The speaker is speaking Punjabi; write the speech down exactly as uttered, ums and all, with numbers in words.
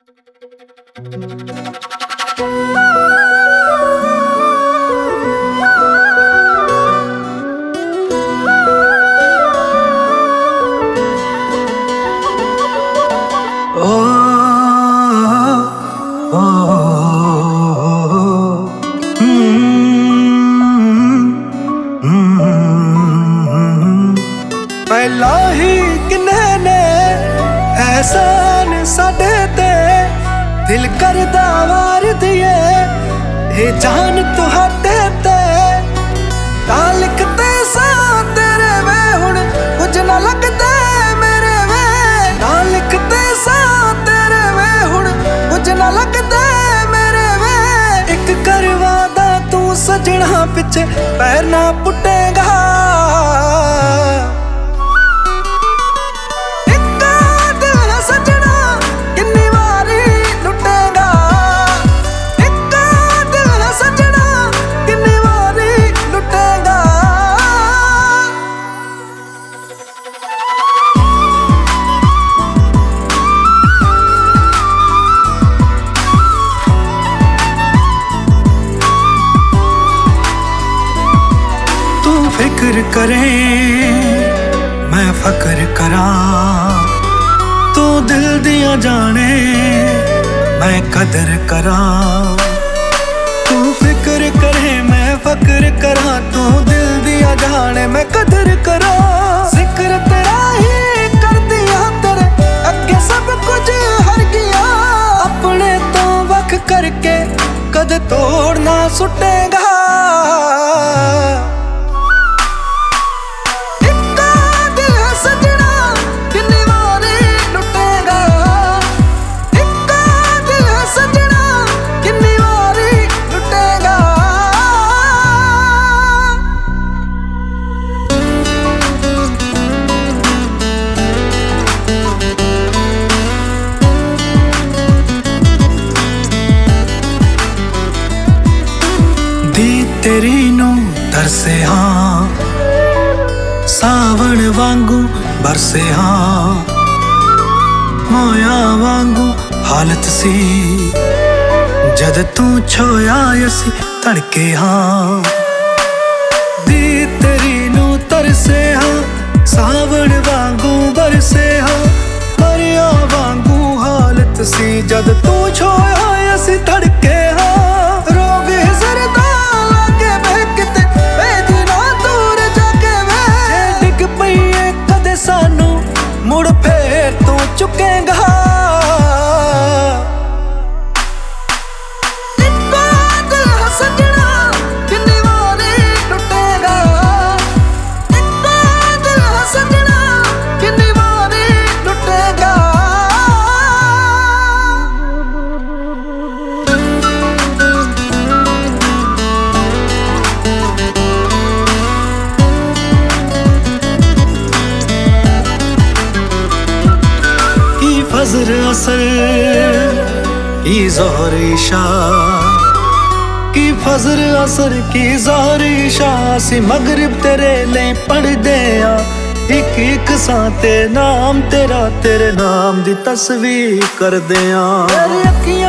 ਪਹਿਲਾਂ ਹੀ ਕਿੰਨੇ ਨੇ ਐਹਸਾਨ ਸਾਡੇ ਤੇ, ਦਿਲ ਕਰਦਾ ਵਾਰ ਦੀਏ ਇਹ ਜਾਨ ਤੁਹਾਡੇ ਤੇ। ਤਾਂ ਲਿਖਦੇ ਸਾਂ ਤੇਰੇ ਵੇ ਹੁਣ ਕੁਝ ਨਾ ਲੱਗਦਾ ਮੇਰੇ ਵੇ, ਤਾਂ ਲਿਖਦੇ ਸਾਂ ਤੇਰੇ ਵੇ ਹੁਣ ਕੁਝ ਨਾ ਲੱਗਦਾ ਮੇਰੇ ਵੇ। ਇੱਕ ਕਰਵਾਦਾ ਤੂੰ ਸਜਣਾ ਪਿੱਛੇ ਪੈਰ ਨਾ ਪੁੱਟੇਗਾ, ਫਿਕਰ ਕਰੇ ਮੈਂ ਫਕਰ ਕਰਾਂ, ਤੂੰ ਦਿਲ ਦੀਆਂ ਜਾਣੇ ਮੈਂ ਕਦਰ ਕਰਾਂ। ਤੂੰ ਫਿਕਰ ਕਰੇ ਮੈਂ ਫਕਰ ਕਰਾਂ, ਤੂੰ ਦਿਲ ਦੀਆਂ ਜਾਣੇ ਮੈਂ ਕਦਰ ਕਰਾਂ। ਜ਼ਿਕਰ ਤੇਰਾ ਹੀ ਕਰਦੀਆਂ ਤੇਰੇ ਅੱਗੇ ਸਭ ਕੁਝ ਹਰ ਗਿਆ, ਆਪਣੇ ਤੋਂ ਵੱਖ ਕਰਕੇ ਕਦੇ ਤੋੜ ਨਾ ਸੁੱਟੇਗਾ। ਦੀ ਤੇਰੀ ਨੂੰ ਤਰਸੇ ਹਾਂ, ਸਾਵਣ ਵਾਂਗੂ ਬਰਸੇ ਹਾਂ, ਮੋਇਆ ਵਾਂਗੂ ਹਾਲਤ ਸੀ ਜਦ ਤੂੰ ਛੋਇਆ ਅਸੀਂ ਧੜਕੇ ਹਾਂ। ਦੀ ਤੇਰੀ ਨੂੰ ਤਰਸੇ ਹਾਂ, ਸਾਵਣ ਵਾਂਗੂ ਬਰਸੇ ਹਾਂ, ਮਰਿਆ ਵਾਂਗੂ ਹਾਲਤ ਸੀ ਜਦ ਤੂੰ ਛੋਇਆ ਅਸੀਂ ਧੜਕੇ ਹਾਂ। ਰੋਗ ਹਿਜ਼ਰਦਾ ਸਾਨੂੰ ਮੁੜ ਫੇਰ ਤੂੰ ਚੁੱਕੇਗਾ। ਇੱਕੋ ਦਿਲ ਹੈ ਸੱਜਣਾ ਕਿੰਨੀ ਵਾਰੀ ਟੁੱਟੇਗਾ, ਇੱਕੋ ਦਿਲ ਹੈ ਸੱਜਣਾ ਕਿੰਨੀ ਵਾਰੀ ਟੁੱਟੇਗਾ। फजर असर की ज़ोहर इशा, की फजर असर की ज़ोहर इशा, सी मगरिब तेरे लिए पढ़दे आ इक इक सां ते नाम तेरा, तेरे नाम दी तस्वीर करदे आ।